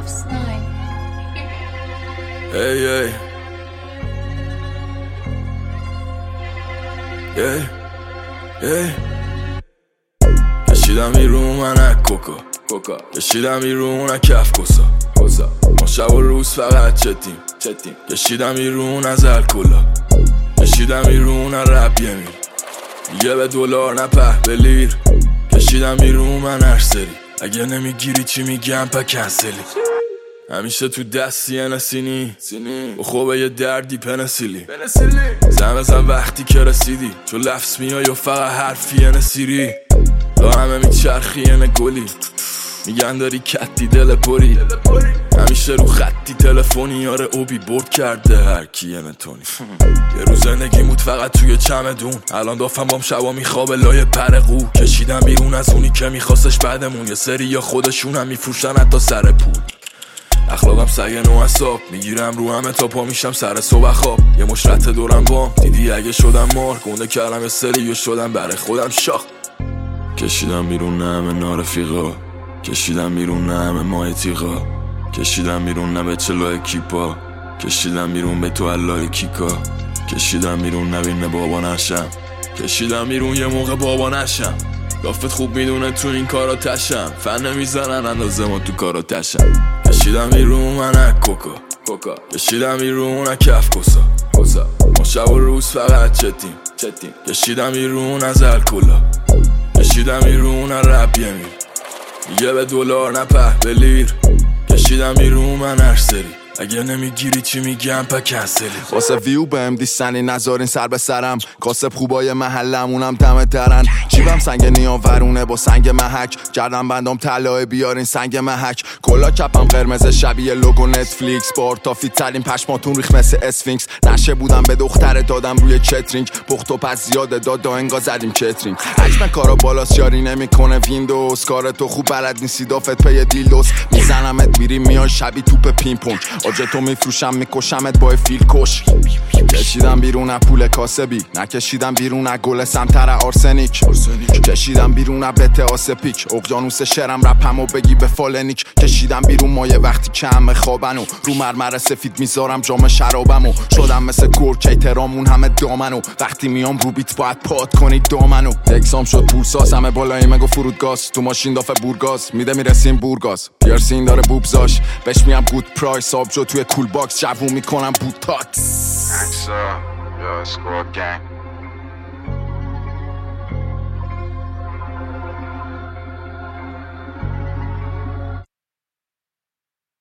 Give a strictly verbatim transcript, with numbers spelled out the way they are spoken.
Hey, hey. Hey, hey. کشیدم بیرون من کوکا کوکا کشیدم بیرون کف کوسا کوسا ما شب و روز فقط چتیم چتیم کشیدم بیرون از الکلا کشیدم بیرون رپ یمین دیگه به دلار نه پهبلیر کشیدم بیرون من هر سری اگه نمیگیری چی میگم پا کنسلی همیشه تو دستی نسینی و خوبه یه دردی پنسیلی زن بزن وقتی که رسیدی چون لفظ میای و فقط حرفی نسیری لا همه میچرخی نه گلی میگن داری کتی دل پری همیشه رو خطی تلفنی یاره اوبی برد کرده هر کی نتونی یه روز زندگی مود فقط توی چمدون الان دافم بام شبا میخوابه لای پرقو کشیدم بیرون از اونی که میخواستش بعدمون یه سری یا خودشون هم میفروشن حتی سر پول اخلاقم سگه نو حساب میگیرم رو همه تا پا میشم سر صبح خواب یه مشرت دورم بام دیدی اگه شدم مار گنده کردم یه سری و شدم برای خودم شاخ کشیدم بیرون نه همه نارفیقا کشیدم بیرون نه همه ماه تیغا کشیدم بیرون نه به چلو کیپا کشیدم بیرون به تو الله کیکا کشیدم بیرون نبینه بابا نشم کشیدم بیرون یه موقع بابا نشم لافت خوب میدونه تو این کارا تشم فن نمیزنن اندازه ما تو کارا تشم کشیدم بیرون من کوکا کوکا کشیدم بیرون کف کوسا کوسا ما شب و روز فقط چتیم چتیم کشیدم بیرون از الکلا کشیدم بیرون رپ یمین دیگه به دلار نه پهبلیر کشیدم بیرون من هر سری اگه نمیگیری چی میگم پا کنسلی واسه ویو بهم دیستنی نذارین سر به سرم کاسب خوبای محلمونم دم درن جیبم سنگ نیاورونه با سنگ محک گردم بندام طلای بیارین سنگ محک کلا کپم قرمز شبیه لوگو نتفلیکس بار تا فیت ترین پشماتون ریخ مثل اسفینکس نشه بودم به دختر دادم روی چترینگ پخت و پس زیاده داد داینگا زدیم چترینگ حجم کارا بالاست یاری نمیکنه ویندوز کار تو خوب بلد نیستی دافت پی دیلدوس میزنمت میری میای شبی توپ پینگ پونگ آجه تو میفروشم میکشمت با فیل کش کشیدم بیرون از پول کاسبی نکشیدم بیرون از گل سمتر آرسنیک کشیدم بیرون از بته آسپیک اقیانوس شرم رپم و بگی به فالنیک کشیدم بیرون مایه وقتی که همه خوابنو رو مرمر سفید میذارم جام شرابمو شدم مثل گرکی ترامون همه دامنو وقتی میام رو بیت باید پاد کنید دامنو اکسام شد پولساز همه بالایی مگو فرودگاز تو ماشین دافه بورگاز میده میرسیم بورگاز پیرسین داره بوبزاش بهش میام گود پرایس آبجو توی کول باکس جوون میکنم بوتاکس X up, yo, squad gang.